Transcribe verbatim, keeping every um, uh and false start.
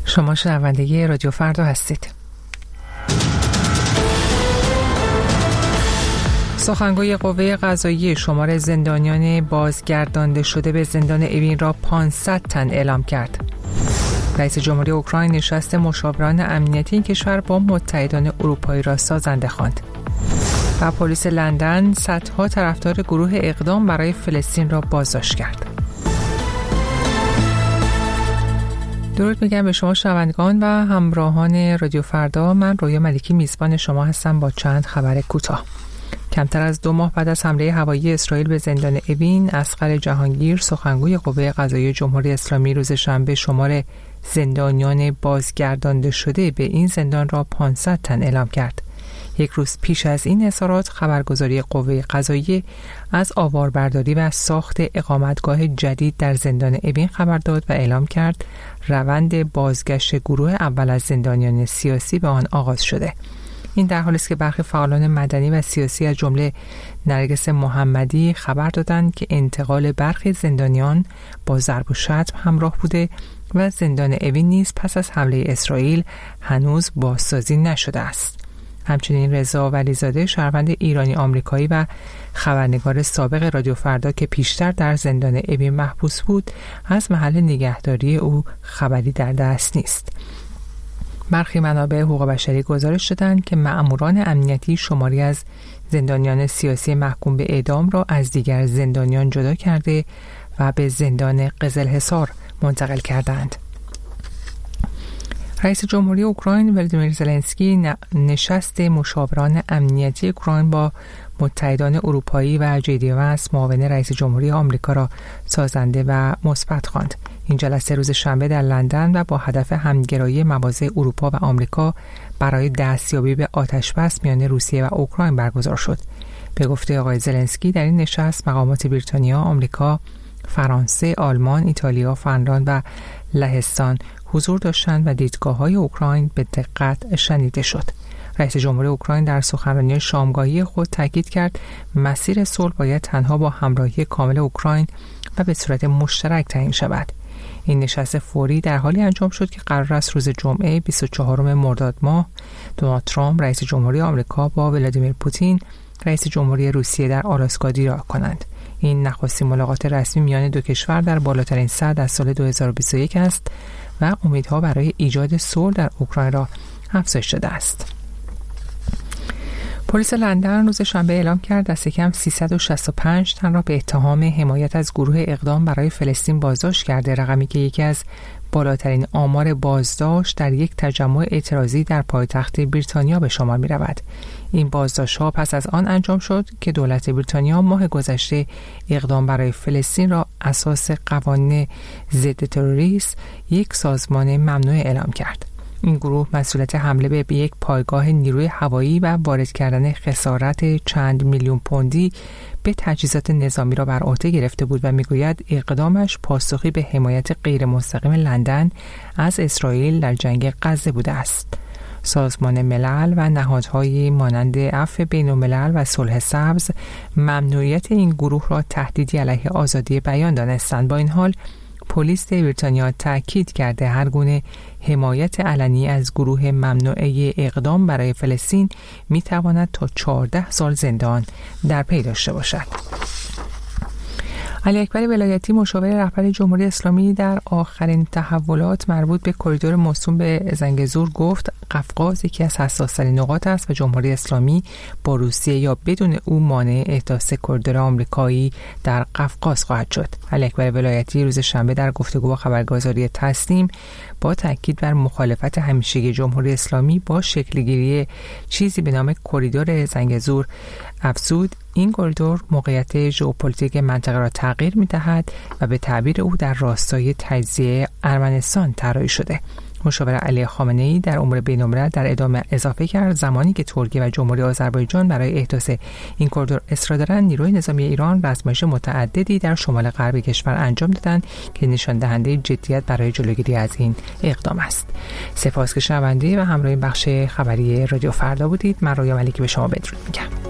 شما شنونده رادیو فردا هستید. سخنگوی قوه قضاییه شمار زندانیان بازگردانده شده به زندان اوین را پانصد تن اعلام کرد. رئیس جمهوری اوکراین نشست مشاوران امنیتی این کشور با متحدان اروپایی را سازنده خواند. و پلیس لندن صدها طرفدار گروه اقدام برای فلسطین را بازداشت کرد. درود میگم به شما شنوندگان و همراهان رادیو فردا. من رویا ملکی میزبان شما هستم با چند خبر کوتاه. کمتر از دو ماه بعد از حمله هوایی اسرائیل به زندان اوین، اصغر جهانگیر سخنگوی قوه قضاییه جمهوری اسلامی روز شنبه شمار زندانیان بازگردانده شده به این زندان را پانصد تن اعلام کرد. یک روز پیش از این اظهارات، خبرگزاری قوه قضاییه از آواربرداری و ساخت اقامتگاه جدید در زندان اوین خبر داد و اعلام کرد روند بازگشت گروه اول از زندانیان سیاسی به آن آغاز شده. این در حالی است که برخی فعالان مدنی و سیاسی از جمله نرگس محمدی خبر دادند که انتقال برخی زندانیان با ضرب و شتم همراه بوده و زندان اوین نیز پس از حمله اسرائیل هنوز بازسازی نشده است. همچنین رضا ولیزاده شهروند ایرانی آمریکایی و خبرنگار سابق رادیو فردا که پیشتر در زندان اوین محبوس بود، از محل نگهداری او خبری در دست نیست. برخی منابع حقوق بشری گزارش دادند که مأموران امنیتی شماری از زندانیان سیاسی محکوم به اعدام را از دیگر زندانیان جدا کرده و به زندان قزلحصار منتقل کردند. رئیس جمهوری اوکراین ولادیمیر زلنسکی نشست مشاوران امنیتی اوکراین با متحدان اروپایی و جی دی وانس معاون رئیس جمهوری آمریکا را سازنده و مثبت خواند. این جلسه روز شنبه در لندن و با هدف همگرایی مواضع اروپا و آمریکا برای دستیابی به آتشبس میان روسیه و اوکراین برگزار شد. به گفته آقای زلنسکی در این نشست مقامات بریتانیا، آمریکا، فرانسه، آلمان، ایتالیا، فنلاند و لهستان حضور داشتند و دیدگاه‌های اوکراین به دقت شنیده شد. رئیس جمهوری اوکراین در سخنرانی شامگاهی خود تاکید کرد مسیر صلح باید تنها با همراهی کامل اوکراین و به صورت مشترک تعیین شود. این نشست فوری در حالی انجام شد که قرار است روز جمعه بیست و چهارم مرداد ماه دونالد ترامپ رئیس جمهوری آمریکا با ولادیمیر پوتین رئیس جمهوری روسیه در آلاسکا دیدار کنند. این نخستین ملاقات رسمی میان دو کشور در بالاترین سطح از سال دو هزار و بیست و یک است و امیدها برای ایجاد صلح در اوکراین را افزایش داده است. پلیس لندن روز شنبه اعلام کرد دست کم سیصد و شصت و پنج تن را به اتهام حمایت از گروه اقدام برای فلسطین بازداشت کرده، رقمی که یکی از بالاترین آمار بازداشت در یک تجمع اعتراضی در پایتخت بریتانیا به شمار می رود. این بازداشت‌ها پس از آن انجام شد که دولت بریتانیا ماه گذشته اقدام برای فلسطین را اساس قوانین ضد تروریسم یک سازمان ممنوع اعلام کرد. این گروه مسئولیت حمله به یک پایگاه نیروی هوایی و وارد کردن خسارت چند میلیون پوندی به تجهیزات نظامی را بر عهده گرفته بود و میگوید اقدامش پاسخی به حمایت غیر مستقیم لندن از اسرائیل در جنگ غزه بوده است. سازمان ملل و نهادهای مانند عفو بین الملل و صلح سبز ممنوعیت این گروه را تهدیدی علیه آزادی بیان دانستند. با این حال پلیس بریتانیا تاکید کرده هر گونه حمایت علنی از گروه ممنوعه اقدام برای فلسطین می تواند تا چهارده سال زندان در پی داشته باشد. علی اکبر ولایتی مشاور رهبر جمهوری اسلامی در آخرین تحولات مربوط به کریدور موسوم به زنگزور گفت قفقاز یکی از حساس‌ترین نقاط است و جمهوری اسلامی با روسیه یا بدون او مانع احداث کریدور آمریکایی در قفقاز خواهد شد. علی اکبر ولایتی روز شنبه در گفتگو با خبرگزاری تسنیم با تاکید بر مخالفت همیشگی جمهوری اسلامی با شکلگیری چیزی به نام کریدور زنگزور افزود این کریدور موقعیت ژئوپلیتیک منطقه را تغییر می‌دهد و به تعبیر او در راستای تجزیه ارمنستان طراحی شده. مشاور علی خامنه‌ای در امور بین‌الملل در ادامه اضافه کرد زمانی که ترکیه و جمهوری آذربایجان برای احداث این کریدور اصرار دارند، نیروی نظامی ایران آزمایش متعددی در شمال غرب کشور انجام دادند که نشان دهنده جدیت برای جلوگیری از این اقدام است. سپاس که شنونده و همراه بخش خبری رادیو فردا بودید. من رویا ملکی به شما بدرود میگم.